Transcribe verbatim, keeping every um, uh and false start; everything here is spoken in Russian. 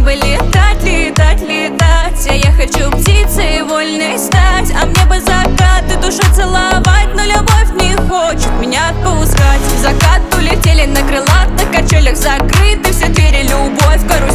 бы летать, летать, летать. А я хочу птицей вольной стать. А мне бы закаты душу целовать, но любовь не хочет меня отпускать. В закат улетели на крылатых качелях, закрыты все двери, любовь в карусель.